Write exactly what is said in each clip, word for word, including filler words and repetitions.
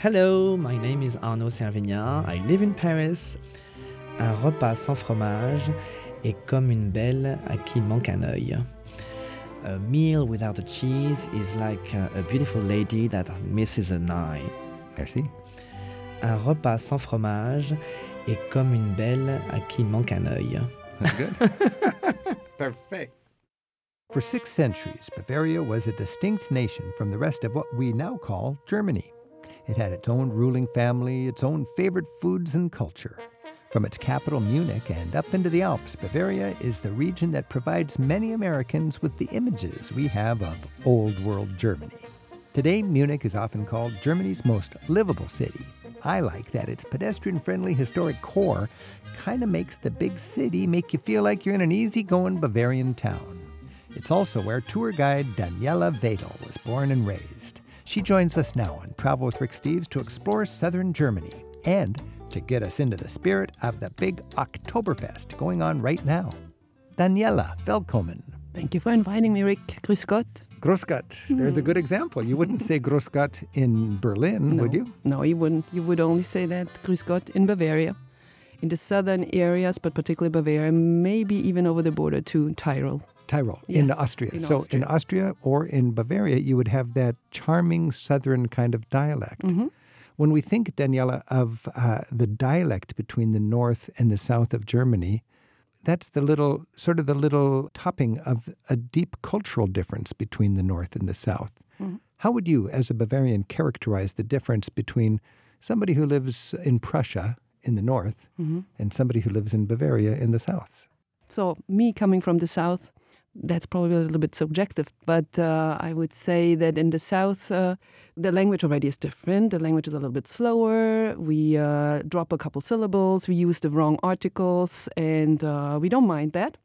Hello, my name is Arnaud Servignat. I live in Paris. Un repas sans fromage est comme une belle à qui il manque un œil. A meal without a cheese is like a, a beautiful lady that misses an eye. Merci. Un repas sans fromage est comme une belle à qui il manque un œil. That's good. Perfect. For six centuries, Bavaria was a distinct nation from the rest of what we now call Germany. It had its own ruling family, its own favorite foods and culture. From its capital, Munich, and up into the Alps, Bavaria is the region that provides many Americans with the images we have of old world Germany. Today, Munich is often called Germany's most livable city. I like that its pedestrian-friendly historic core kind of makes the big city make you feel like you're in an easy-going Bavarian town. It's also where tour guide Daniela Wedel was born and raised. She joins us now on Travel with Rick Steves to explore southern Germany and to get us into the spirit of the big Oktoberfest going on right now. Daniela, willkommen. Thank you for inviting me, Rick. Grüß Gott. Grüß Gott. There's a good example. You wouldn't say Grüß Gott in Berlin, no, would you? No, you wouldn't. You would only say that Grüß Gott in Bavaria, in the southern areas, but particularly Bavaria, maybe even over the border to Tyrol. Tyrol, yes, in Austria. In so Austria. in Austria or in Bavaria, you would have that charming southern kind of dialect. Mm-hmm. When we think, Daniela, of uh, the dialect between the north and the south of Germany, that's the little, sort of the little topping of a deep cultural difference between the north and the south. Mm-hmm. How would you, as a Bavarian, characterize the difference between somebody who lives in Prussia in the north mm-hmm. and somebody who lives in Bavaria in the south? So me coming from the south, that's probably a little bit subjective, but uh, I would say that in the south, uh, the language already is different. The language is a little bit slower. We uh, drop a couple syllables. We use the wrong articles, and uh, we don't mind that.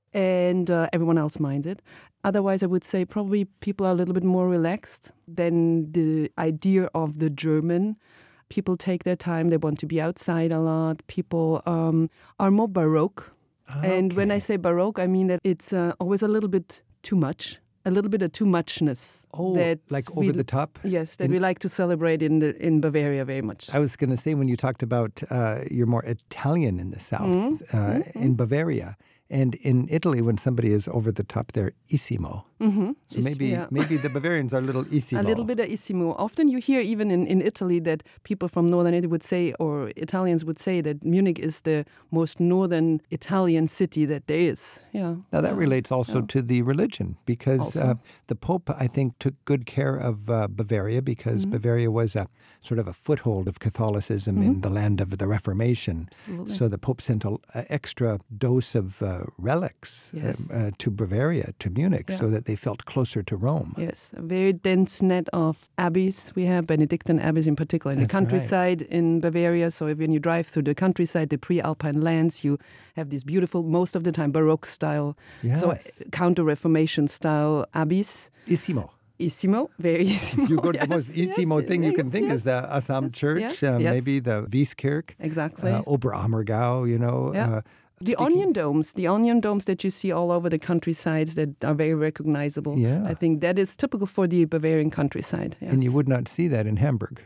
And uh, everyone else minds it. Otherwise, I would say probably people are a little bit more relaxed than the idea of the German. People take their time. They want to be outside a lot. People um, are more Baroque. Okay. And when I say Baroque, I mean that it's uh, always a little bit too much, a little bit of too muchness. Oh, that like we, over the top? Yes, that in, we like to celebrate in the in Bavaria very much. I was going to say, when you talked about uh, you're more Italian in the south, Mm-hmm. uh, mm-hmm. in Bavaria, and in Italy, when somebody is over the top, they're Isimo. Mm-hmm. So maybe yeah. maybe the Bavarians are a little Isimo. A little bit of Isimo. Often you hear even in, in Italy that people from northern Italy would say, or Italians would say, that Munich is the most northern Italian city that there is. Yeah. Now that yeah. relates also yeah. to the religion, because uh, the Pope, I think, took good care of uh, Bavaria, because mm-hmm. Bavaria was a sort of a foothold of Catholicism mm-hmm. in the land of the Reformation. Absolutely. So the Pope sent an extra dose of uh, relics yes. uh, to Bavaria, to Munich, yeah. so that they felt closer to Rome. Yes, a very dense net of abbeys. We have Benedictine abbeys in particular in That's the countryside right. in Bavaria. So if when you drive through the countryside, the pre-Alpine lands, you have these beautiful, most of the time Baroque style, Yes. so counter-Reformation style abbeys. Isimo. Isimo, very Isimo. You go to yes, the most yes, Isimo thing you can yes, think yes. is the Assam yes, Church, yes, uh, yes. maybe the Wieskirch, Exactly. uh, Oberammergau, you know. Yeah. Uh, The speaking- onion domes, the onion domes that you see all over the countrysides that are very recognizable. Yeah. I think that is typical for the Bavarian countryside. Yes. And you would not see that in Hamburg.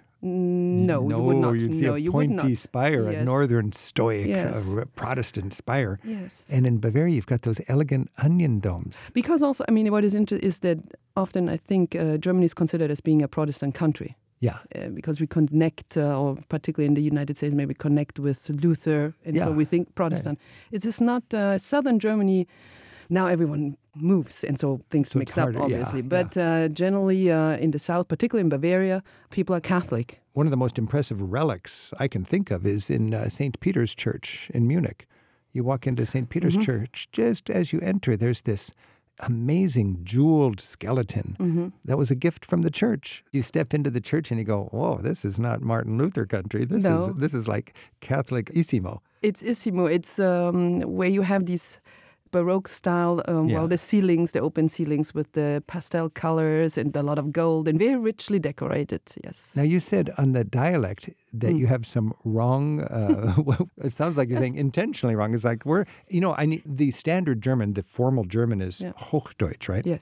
No, no, you would not. you'd see no, a you would pointy not. spire, a Yes. northern stoic Yes. uh, Protestant spire. Yes. And in Bavaria, you've got those elegant onion domes. Because also, I mean, what is interesting is that often I think uh, Germany is considered as being a Protestant country. Yeah. Uh, because we connect, uh, or particularly in the United States, maybe connect with Luther, and Yeah. so we think Protestant. It is not uh, southern Germany. Now everyone moves, and so things So mix it's harder, up, yeah, obviously. But uh, generally, uh, in the south, particularly in Bavaria, people are Catholic. One of the most impressive relics I can think of is in uh, Saint Peter's Church in Munich. You walk into Saint Peter's Mm-hmm. Church, just as you enter, there's this amazing jeweled skeleton. Mm-hmm. That was a gift from the church. You step into the church and you go, whoa, this is not Martin Luther country. This No. is this is like Catholic Isimo. It's Isimo. It's um, where you have these Baroque style, um, Yeah. well, the ceilings, the open ceilings with the pastel colors and a lot of gold and very richly decorated, yes. Now, you said on the dialect that Mm. you have some wrong, uh, well, it sounds like you're Yes. saying intentionally wrong. It's like, we're, you know, I need, the standard German, the formal German is Yeah. Hochdeutsch, right? Yes.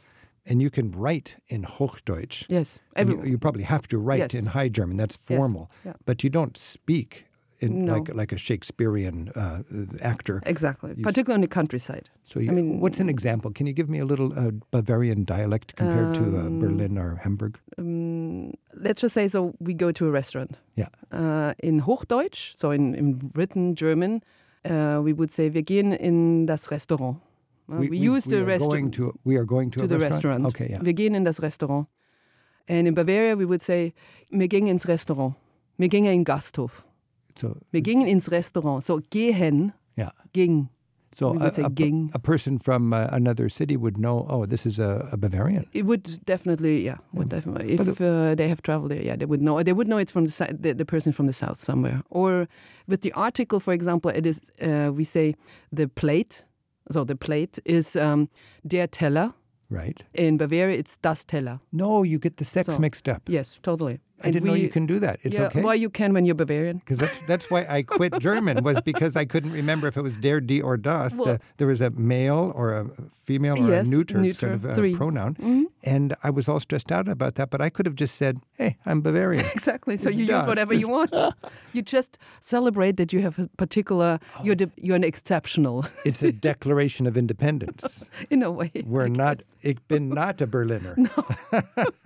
And you can write in Hochdeutsch. Yes. You, you probably have to write yes. in High German. That's formal. Yes. Yeah. But you don't speak in no. like like a Shakespearean uh, actor. Exactly, you particularly on the countryside. So you, I mean, what's an example? Can you give me a little uh, Bavarian dialect compared um, to uh, Berlin or Hamburg? Um, let's just say, so we go to a restaurant. Yeah. Uh, in Hochdeutsch, so in, in written German, uh, we would say, wir gehen in das Restaurant. Uh, we, we use we the restaurant. We are going to, to a the restaurant? restaurant. Okay, yeah. Wir gehen in das Restaurant. And in Bavaria, we would say, wir gingen ins Restaurant. Wir gingen in Gasthof. So, wir gingen ins Restaurant. So gehen, yeah. ging. So we would a, say a, ging. a person from uh, another city would know, oh, this is a, a Bavarian. It would definitely, yeah, would definitely. If uh, they have traveled there, yeah, they would know. They would know it's from the, the the person from the south somewhere. Or with the article, for example, it is uh, we say the plate. So the plate is um, der Teller. Right. In Bavaria, it's das Teller. No, you get the sex so, mixed up. Yes, totally. I and didn't we, know you can do that. It's yeah, okay. Well, you can when you're Bavarian. Because that's that's why I quit German, was because I couldn't remember if it was der, die, or das. Well, the, there was a male or a female or yes, a neuter, neuter sort of uh, three. pronoun. Mm-hmm. And I was all stressed out about that, but I could have just said, hey, I'm Bavarian. Exactly. So it's you das. use whatever you want. You just celebrate that you have a particular, oh, you're, the, you're an exceptional. It's a declaration of independence. In a way. We're I not, guess. ich bin not a Berliner. No.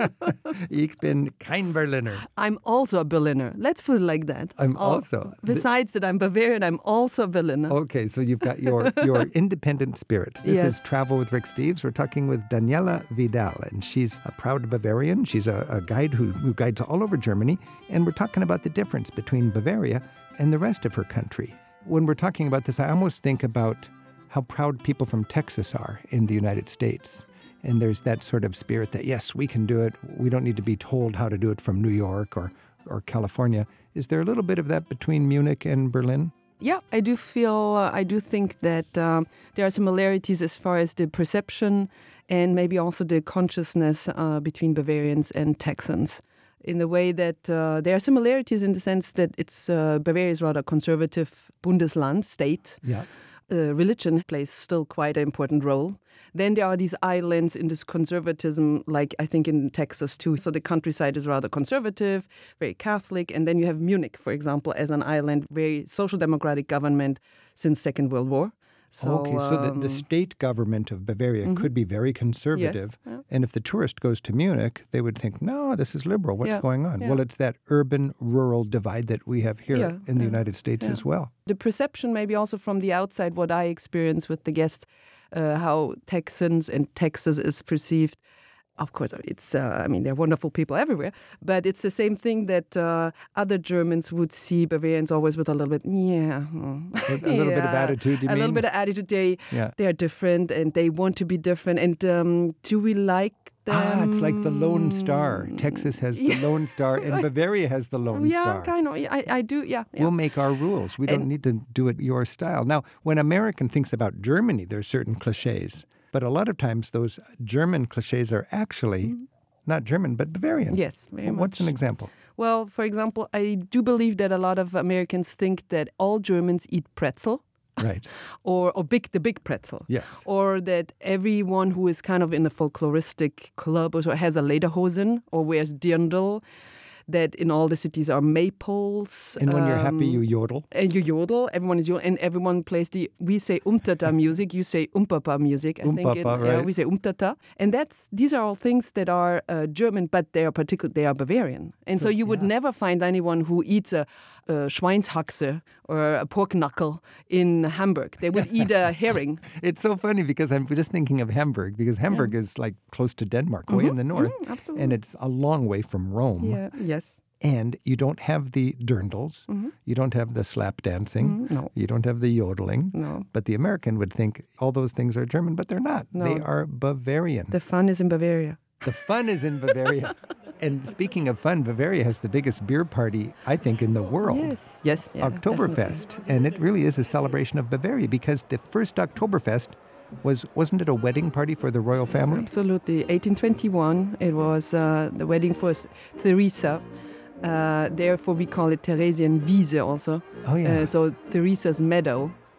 Ich bin kein Berliner. I'm also a Berliner. Let's put it like that. I'm also. Besides that I'm Bavarian, I'm also a Berliner. Okay, so you've got your, your independent spirit. This yes. is Travel with Rick Steves. We're talking with Daniela Vidal, and she's a proud Bavarian. She's a, a guide who, who guides all over Germany, and we're talking about the difference between Bavaria and the rest of her country. When we're talking about this, I almost think about how proud people from Texas are in the United States. And there's that sort of spirit that, yes, we can do it. We don't need to be told how to do it from New York or, or California. Is there a little bit of that between Munich and Berlin? Yeah, I do feel, uh, I do think that um, there are similarities as far as the perception and maybe also the consciousness uh, between Bavarians and Texans. In the way that uh, there are similarities in the sense that it's uh, Bavaria is rather conservative Bundesland, state. Yeah. Uh, religion plays still quite an important role. Then there are these islands in this conservatism, like I think in Texas too. So the countryside is rather conservative, very Catholic. And then you have Munich, for example, as an island, very social democratic government since Second World War. So, okay, so um, the, the state government of Bavaria mm-hmm. could be very conservative. Yes, yeah. And if the tourist goes to Munich, they would think, no, this is liberal. What's yeah, going on? yeah. Well, it's that urban-rural divide that we have here yeah, in the yeah, United States yeah. as well. The perception maybe also from the outside, what I experience with the guests, uh, how Texans and Texas is perceived. Of course, it's, uh, I mean, they're wonderful people everywhere, but it's the same thing that uh, other Germans would see Bavarians always with a little bit, yeah. A, a little yeah, bit of attitude, you a mean? A little bit of attitude. They, yeah. They're different and they want to be different. And um, do we like them? Ah, it's like the Lone Star. Texas has the yeah. Lone Star and Bavaria has the Lone yeah, Star. Yeah, kind of. I, I do, yeah, yeah. We'll make our rules. We don't and, need to do it your style. Now, when American thinks about Germany, there's certain cliches. But a lot of times those German cliches are actually... Mm-hmm. Not German, but Bavarian. Yes, very much. What's an example? Well, for example, I do believe that a lot of Americans think that all Germans eat pretzel. Right. or or big the big pretzel. Yes. Or that everyone who is kind of in a folkloristic club or has a lederhosen or wears dirndl, that in all the cities are maples. And when um, you're happy, you yodel. And you yodel. Everyone is yodel. And everyone plays the, we say umtata music, you say umpapa music. I think it, right. Yeah, we say umtata. And that's, these are all things that are uh, German, but they are particular, they are Bavarian. And so, so you would yeah. never find anyone who eats a, a Schweinshaxe or a pork knuckle in Hamburg. They would eat a herring. It's so funny because I'm just thinking of Hamburg, because Hamburg yeah. is like close to Denmark, mm-hmm. way in the north. Mm, absolutely. And it's a long way from Rome. Yeah. Yes. And you don't have the dirndls. Mm-hmm. You don't have the slap dancing. Mm, no. You don't have the yodeling. No. But the American would think all those things are German, but they're not. No. They are Bavarian. The fun is in Bavaria. The fun is in Bavaria. And speaking of fun, Bavaria has the biggest beer party, I think, in the world. Yes, yes. Yeah, Oktoberfest. definitely. And it really is a celebration of Bavaria because the first Oktoberfest was, wasn't it a wedding party for the royal family? Absolutely. eighteen twenty-one, it was uh, the wedding for Theresa. Uh, therefore, we call it Theresienwiese also. Oh, yeah. Uh, so Theresa's meadow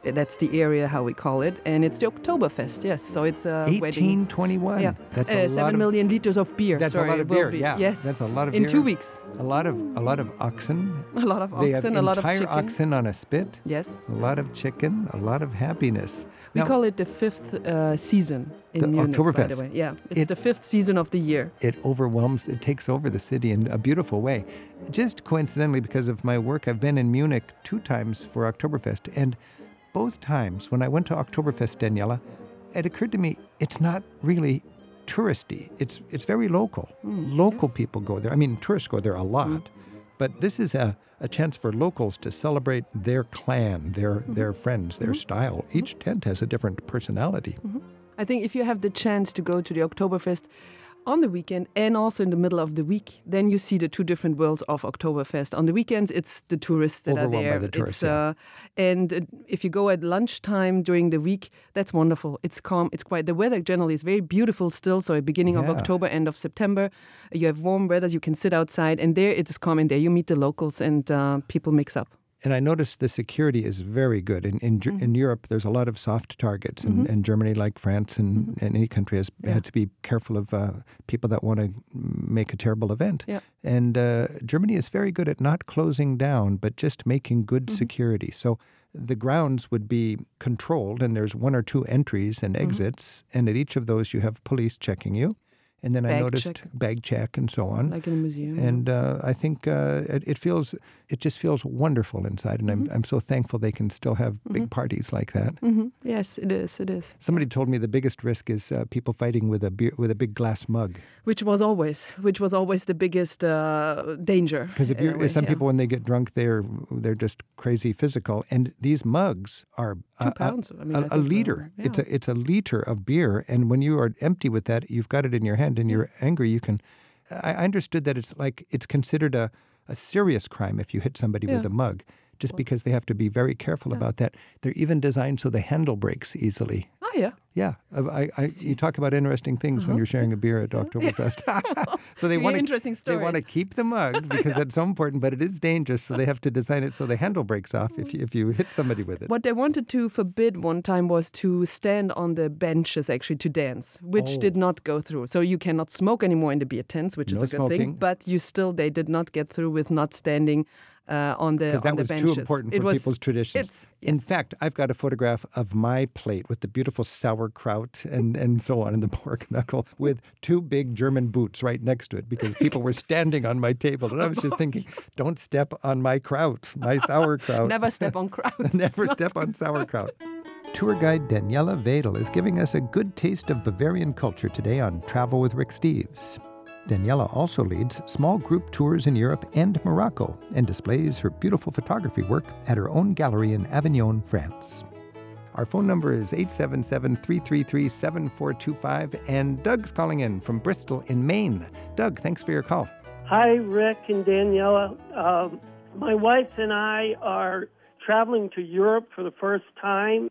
That's the area, how we call it. And it's the Oktoberfest, yes. So it's a eighteen twenty-one. Yeah. That's uh, a seven lot million of, liters of beer. That's Sorry, a lot of will beer, be. yeah. Yes. That's a lot of In beer. two weeks. A lot of a lot of oxen. A lot of They oxen, have a lot of entire chicken. oxen on a spit. Yes. A lot of chicken, a lot of happiness. We Now, call it the fifth uh, season in The Munich, by Oktoberfest. the way. Yeah, it's It- the fifth season of the year. it overwhelms, it takes over the city in a beautiful way. Just coincidentally, because of my work, I've been in Munich two times for Oktoberfest. And both times when I went to Oktoberfest, Daniela, it occurred to me it's not really touristy. It's it's very local. Mm, local yes. people go there. I mean, tourists go there a lot. Mm. But this is a, a chance for locals to celebrate their clan, their Mm-hmm. their friends, their style. Each tent has a different personality. I think if you have the chance to go to the Oktoberfest on the weekend and also in the middle of the week, then you see the two different worlds of Oktoberfest. On the weekends, it's the tourists that are Overwhelmed by there. the tourists, It's, yeah. uh, and uh, if you go at lunchtime during the week, that's wonderful. It's calm. It's quiet. The weather generally is very beautiful still. So at beginning of Yeah. October, end of September, you have warm weather. You can sit outside, and there it is calm. And there you meet the locals, and uh, people mix up. And I noticed the security is very good. In in, Ger- Mm-hmm. in Europe, there's a lot of soft targets. And in Germany, like France and, Mm-hmm. and any country, has had to be careful of uh, people that want to make a terrible event. Yeah. And uh, Germany is very good at not closing down, but just making good Mm-hmm. security. So the grounds would be controlled, and there's one or two entries and Mm-hmm. exits. And at each of those, you have police checking you. And then I Bag noticed check. bag check and so on. Like in a museum. And uh, I think uh, it, it feels, it just feels wonderful inside, and I'm I'm so thankful they can still have big parties like that. hmm Yes, it is. It is. Somebody told me the biggest risk is uh, people fighting with a beer, with a big glass mug, Which was always, which was always the biggest uh, danger. because if in a you way, some yeah. people when they get drunk they're they're just crazy physical, and these mugs are Two a, pounds, a, I mean, a, I a think, uh, liter. It's a yeah. it's a liter of beer, and when you are empty with that, you've got it in your hand, and you're angry. You can. I I understood that it's like it's considered a, a serious crime if you hit somebody with Yeah. a mug, just because they have to be very careful about that. They're even designed so the handle breaks easily. Oh, yeah. Yeah, I, I, I, you talk about interesting things when you're sharing a beer at Oktoberfest. so they Very want to interesting they want to stories. keep the mug because that's so important, but it is dangerous. So they have to design it so the handle breaks off if you, if you hit somebody with it. What they wanted to forbid one time was to stand on the benches actually to dance, which Oh. did not go through. So you cannot smoke anymore in the beer tents, which No is a good smoking. thing. But you still, they did not get through with not standing uh, on the Because that on the was benches. too important It for was- people's traditions. It's, In yes. fact, I've got a photograph of my plate with the beautiful sauerkraut and, and so on, and the pork knuckle with two big German boots right next to it because people were standing on my table. And I was just thinking, don't step on my kraut, my sauerkraut. Never step on crowds. Never It's not- step on sauerkraut. Tour guide Daniela Wedel is giving us a good taste of Bavarian culture today on Travel with Rick Steves. Daniela also leads small group tours in Europe and Morocco and displays her beautiful photography work at her own gallery in Avignon, France. Our phone number is eight seven seven, three three three, seven four two five, and Doug's calling in from Bristol in Maine. Doug, thanks for your call. Hi, Rick and Daniela. Um, my wife and I are traveling to Europe for the first time,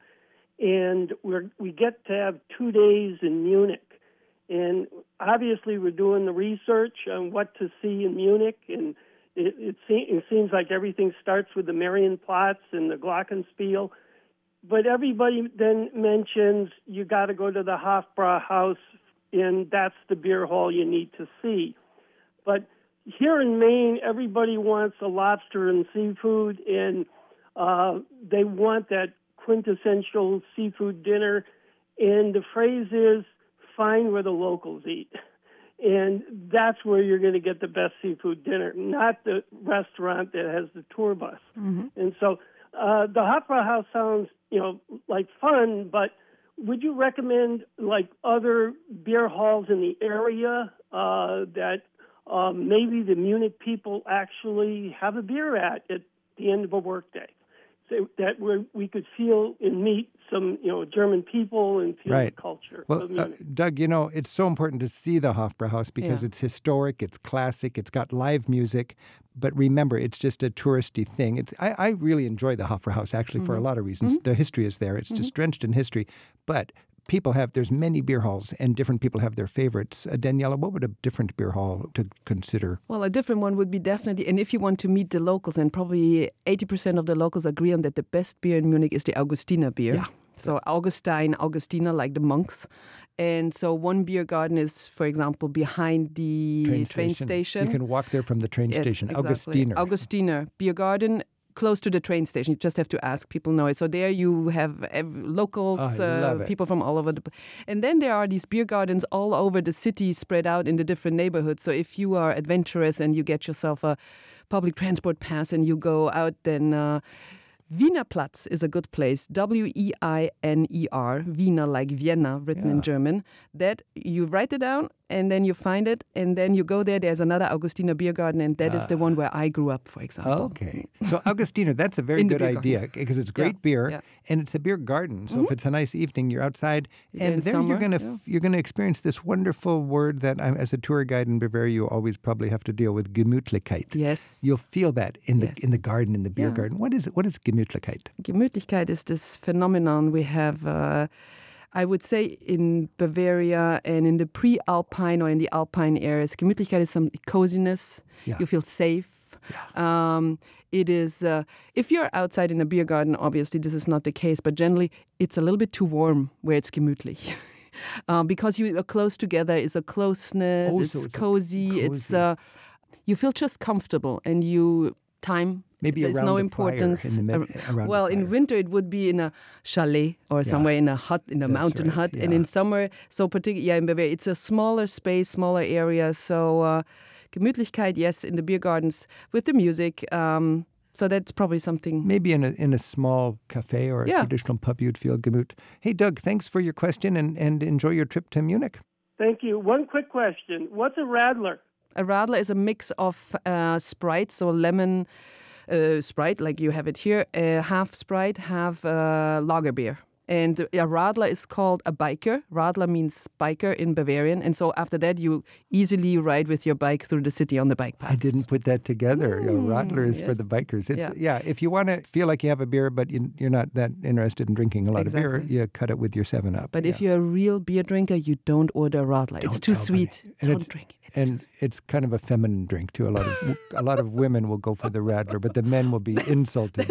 and we're, we get to have two days in Munich. And obviously, we're doing the research on what to see in Munich, and it, it, se- it seems like everything starts with the Marienplatz and the Glockenspiel. But everybody then mentions you got to go to the Hofbrauhaus, and that's the beer hall you need to see. But here in Maine, everybody wants a lobster and seafood, and uh, they want that quintessential seafood dinner. And the phrase is, find where the locals eat. And that's where you're going to get the best seafood dinner, not the restaurant that has the tour bus. Mm-hmm. And so uh, the Hofbrauhaus sounds, you know, like fun, but would you recommend like other beer halls in the area uh, that um, maybe the Munich people actually have a beer at at the end of a workday? So that we we could feel and meet some, you know, German people and feel Right. the culture Well, of uh, Munich. Doug, you know, it's so important to see the Hofbrauhaus because Yeah. it's historic, it's classic, it's got live music. But remember, it's just a touristy thing. It's, I, I really enjoy the Hofbrauhaus, actually, for a lot of reasons. The history is there. It's just drenched in history. But people have, there's many beer halls and different people have their favorites. Uh, Daniela, what would a different beer hall to consider? Well, a different one would be definitely, and if you want to meet the locals, and probably eighty percent of the locals agree on that the best beer in Munich is the Augustiner beer. Yeah. So Augustine, Augustiner, like the monks. And so one beer garden is, for example, behind the Train train station. station. You can walk there from the train Yes, station. exactly. Augustiner. Augustiner beer garden, close to the train station. You just have to ask. People know it. So there you have ev- locals, Oh, I love uh, it. people from all over the... And then there are these beer gardens all over the city, spread out in the different neighborhoods. So if you are adventurous and you get yourself a public transport pass and you go out, then... Uh, Wiener Platz is a good place. W E I N E R, Wiener, like Vienna, written Yeah. in German. That you write it down and then you find it and then you go there. There's another Augustiner beer garden and that is the one where I grew up, for example. Okay. So Augustiner, that's a very In the good beer garden. idea because it's great Yeah, beer yeah. and it's a beer garden. So if it's a nice evening, you're outside There and in there summer, you're gonna yeah. you're gonna experience this wonderful word that I'm, as a tour guide in Bavaria, you always probably have to deal with, Gemütlichkeit. Yes. You'll feel that in the Yes. in the garden, in the beer Yeah. garden. What is it? What is Gemütlichkeit? Gemütlichkeit is this phenomenon we have, uh, I would say, in Bavaria and in the pre-Alpine or in the Alpine areas. Gemütlichkeit is some coziness. Yeah. You feel safe. Um, it is, uh, if you're outside in a beer garden, obviously this is not the case, but generally it's a little bit too warm where it's gemütlich. uh, because you are close together, it's a closeness, Oh, it's, so it's a cozy, it's, cozy. uh, you feel just comfortable and you, time, Maybe there's around no the importance. fire, in the mid- Ar- around the well, in fire. winter it would be in a chalet or somewhere in a hut, in a That's mountain right, hut. And yeah. in summer, so particularly, yeah, in Bavaria, it's a smaller space, smaller area. So uh, Gemütlichkeit, yes, in the beer gardens with the music. Um, so that's probably something. Maybe in a in a small cafe or a Yeah. traditional pub, you'd feel Gemüt. Hey, Doug, thanks for your question and, and enjoy your trip to Munich. Thank you. One quick question. What's a Radler? A Radler is a mix of uh, Sprite, so lemon uh, Sprite, like you have it here, uh, half Sprite, half uh, lager beer. And a Radler is called a biker. Radler means biker in Bavarian. And so after that, you easily ride with your bike through the city on the bike paths. I didn't put that together. A Mm, Radler is for yes. the bikers. It's, Yeah. yeah. If you want to feel like you have a beer, but you, you're not that interested in drinking a lot of beer, Exactly. you cut it with your seven up. But if you're a real beer drinker, you don't order a Radler. It's Don't too tell sweet. anybody. And Don't it's- drink it. It's and too it's kind of a feminine drink too. A lot of a lot of women will go for the Radler, but the men will be insulted.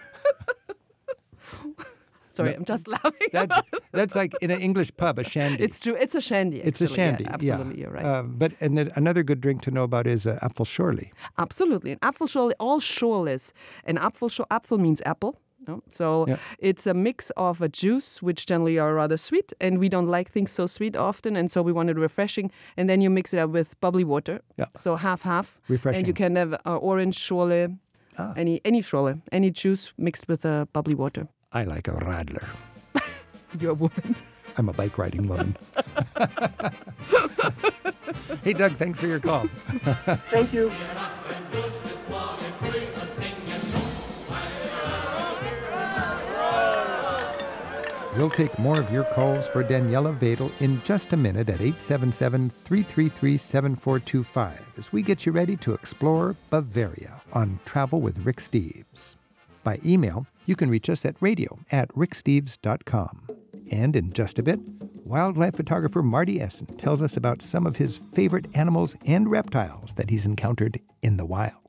Sorry, I'm just laughing. That's that's like in an English pub, a shandy. It's true. It's a shandy. It's a actually. Yeah, shandy. absolutely, you're right. Uh, but and then another good drink to know about is uh, Apfelschorle. Absolutely. An Apfelschorle, all Schorles. An Apfelschorle, Apfel means apple. No? So Yeah. it's a mix of a juice, which generally are rather sweet, and we don't like things so sweet often, and so we want it refreshing. And then you mix it up with bubbly water. Yeah. So half-half. Refreshing. And you can have uh, orange Schorle, Ah. any any Schorle, any juice mixed with uh, bubbly water. I like a Radler. You're a woman. I'm a bike riding woman. Hey, Doug, thanks for your call. Thank you. We'll take more of your calls for Daniela Wedel in just a minute at eight seven seven, three three three, seven four two five as we get you ready to explore Bavaria on Travel with Rick Steves. By email, you can reach us at radio at rick steves dot com. And in just a bit, wildlife photographer Marty Essen tells us about some of his favorite animals and reptiles that he's encountered in the wild.